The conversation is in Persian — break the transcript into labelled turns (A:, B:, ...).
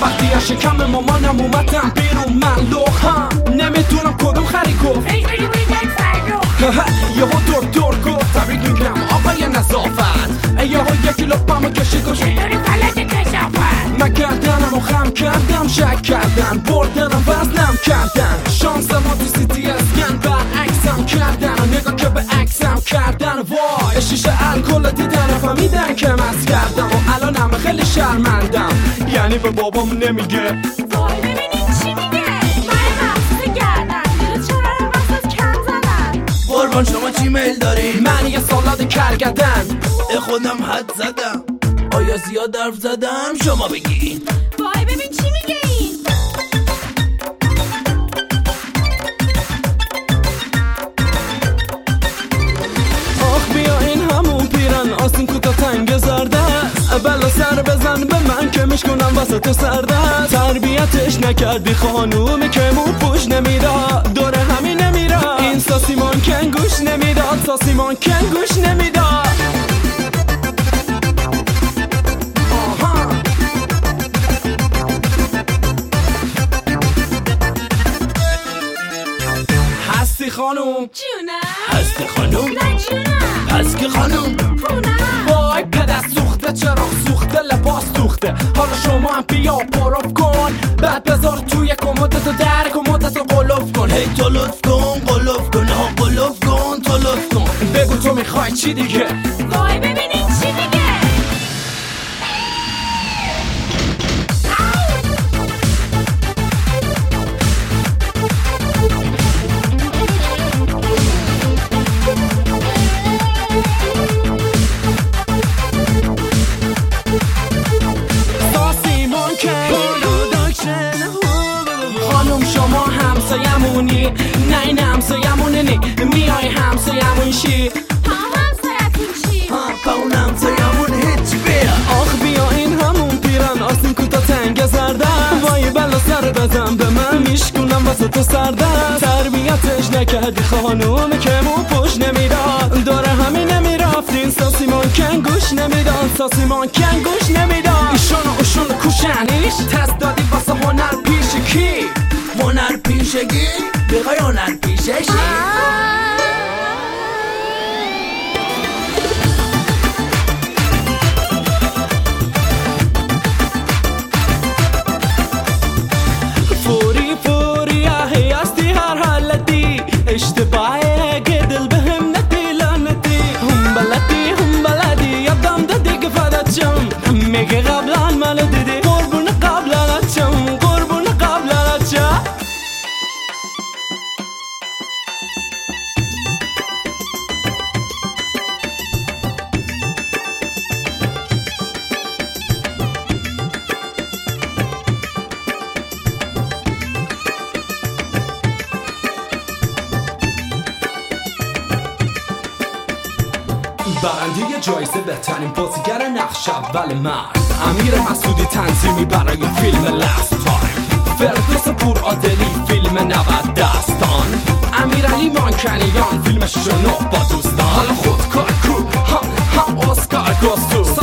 A: وقتی از شکم مامانم اومدم بیرون من لوخم نمیدونم کدوم خری گفت یهو دور گفت تبریک میگم آقای نظافت یهو یکی لپامو کشید و
B: چطوری فلج کشافت
A: من گردنمو خم کردم شک کردن بردنم وزنم کردن شانس ما تو سیتی اسکن برعکسم کردن نگاه که به عکسم کردن وای شیشه الکل دیدن فهمیدن که مست کردم و الانم خیلی شرمندم یعنی به بابام نمیگه
B: وای ببینین چی میگه من مقصود گردن دیدو چرا مقصود کم زدن
C: قربان شما چی میل دارین؟
A: من یه سالاد کرگدن
C: خودم حد زدم آیا زیاد حرف زدم؟ شما بگین
B: وای ببین چی میگه این
A: آخ بیا این همون پیرن آستین کوتا تنگ زرده بلا سر بزن به من که میشکنم وسط سرده تربیتش نکردی خانومی که مو پوش نمیداد دوره همین نمیراد این ساسیمان کنگوش نمیداد ساسیمان کنگوش نمیداد هستی خانوم
B: جونم
C: هستی خانوم
B: نه جونم
C: هست که خانوم
B: پونم
A: وای پدر سوخته چراغ سوخته لباس سوخته حالا شما هم بیا پروف کن بعد بذار توی کمدتو در کمدتو قلوف کن
C: هی تو لطف کن قلوف کن ها قلوف کن تو لطف کن
A: بگو تو میخوای چی دیگه
B: وای ببینین چی میگه
A: خانم شما همسایمونی نه این همسایمونه نی میای همسایمون شی
B: همسایتون چی؟
C: با اون همسایمون هیچی بیا
A: آخ بیا این همون پیرن آستین کوتا تنگ زرده وای بلا سر بزن به من میشکنم وسط سرده تربیتش نکردی خانوم که مو پوش نمیداد دوره همین نمیرفتین ساسیمان کنگوش نمیداد ساسیمان کنگوش نمیداد ایشون کوشنیش تست دادی واسه هنر پیش کی
C: هنر پیشگی بخوای هنر پیششی
A: فوری اهی هستی هر حالتی اشتباهی که دل بهم نتی لعنتی هم بلدی یادم دادی که فدات شم میگه قبلا منو دیدی قربون قبلت شم قربون قبلت شم برنده جایزه بهترین بازیگر نقش اول مرد امیر مسعودی تنظیمی برای فیلم لاست تایم فردوس پورعادلی فیلم 90 دستان امیرعلی مانکنیان فیلم 69 با دوستان حالا خودکار کو هم اسکار گستو